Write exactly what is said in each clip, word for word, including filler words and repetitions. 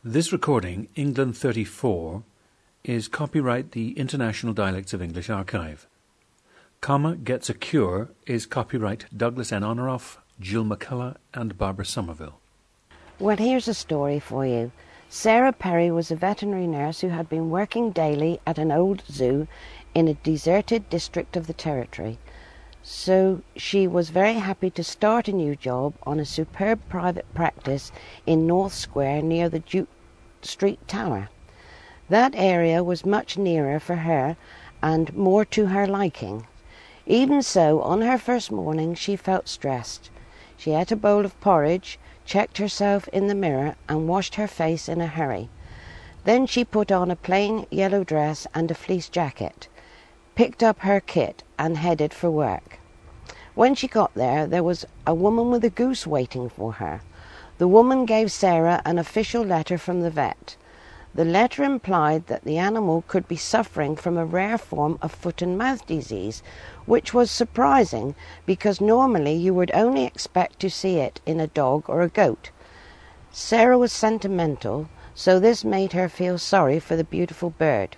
This recording, England thirty-four, is copyright the International Dialects of English Archive. Comma Gets a Cure is copyright Douglas N. Honoraff, Jill McCullough and Barbara Somerville. Well, here's a story for you. Sarah Perry was a veterinary nurse who had been working daily at an old zoo in a deserted district of the territory. So she was very happy to start a new job on a superb private practice in North Square near the Duke Street Tower. That area was much nearer for her and more to her liking. Even so, on her first morning she felt stressed. She ate a bowl of porridge, checked herself in the mirror and washed her face in a hurry. Then she put on a plain yellow dress and a fleece jacket, picked up her kit and headed for work. When she got there, there was a woman with a goose waiting for her. The woman gave Sarah an official letter from the vet. The letter implied that the animal could be suffering from a rare form of foot and mouth disease, which was surprising because normally you would only expect to see it in a dog or a goat. Sarah was sentimental, so this made her feel sorry for the beautiful bird.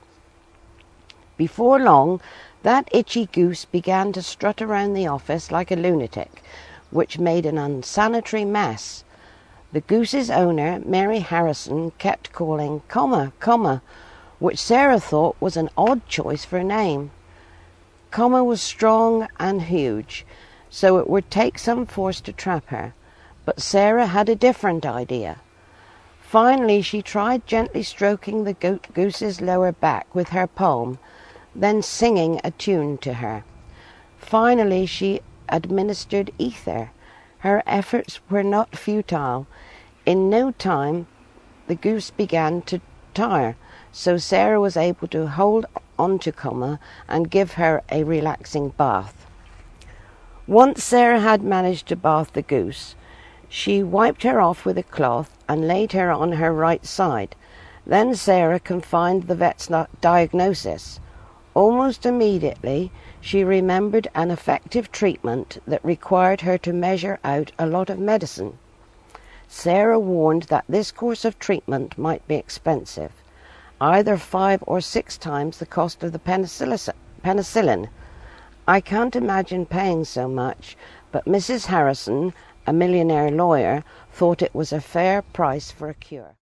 Before long, that itchy goose began to strut around the office like a lunatic, which made an unsanitary mess. The goose's owner, Mary Harrison, kept calling Comma, Comma, which Sarah thought was an odd choice for a name. Comma was strong and huge, so it would take some force to trap her, but Sarah had a different idea. Finally, she tried gently stroking the goat goose's lower back with her palm, then singing a tune to her. Finally, she administered ether. Her efforts were not futile. In no time, the goose began to tire, so Sarah was able to hold on to Comma and give her a relaxing bath. Once Sarah had managed to bath the goose, she wiped her off with a cloth and laid her on her right side. Then Sarah confined the vet's diagnosis. Almost immediately, she remembered an effective treatment that required her to measure out a lot of medicine. Sarah warned that this course of treatment might be expensive, either five or six times the cost of the penicillin. I can't imagine paying so much, but Missus Harrison, a millionaire lawyer, thought it was a fair price for a cure.